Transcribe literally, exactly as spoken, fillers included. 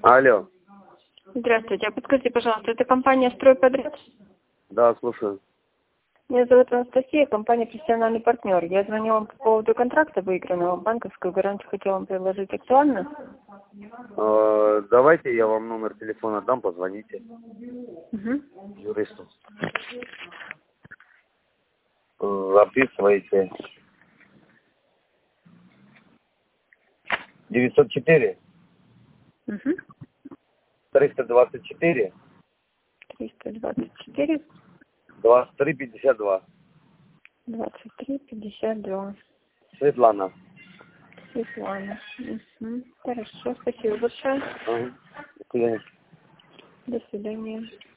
Алло. Здравствуйте. А подскажите, пожалуйста, это компания «Стройподряд»? Да, слушаю. Меня зовут Анастасия, компания «Профессиональный партнер». Я звоню вам по поводу контракта выигранного. Банковскую гарантию хотела вам предложить. Актуально? Э, давайте я вам номер телефона дам, позвоните Угу. юристу. Э, Записывайте. девятьсот четыре Угу. триста двадцать четыре триста двадцать четыре двадцать три пятьдесят два. двадцать три пятьдесят два. Светлана. Светлана. Угу. Хорошо, спасибо большое. Ага. До свидания. До свидания.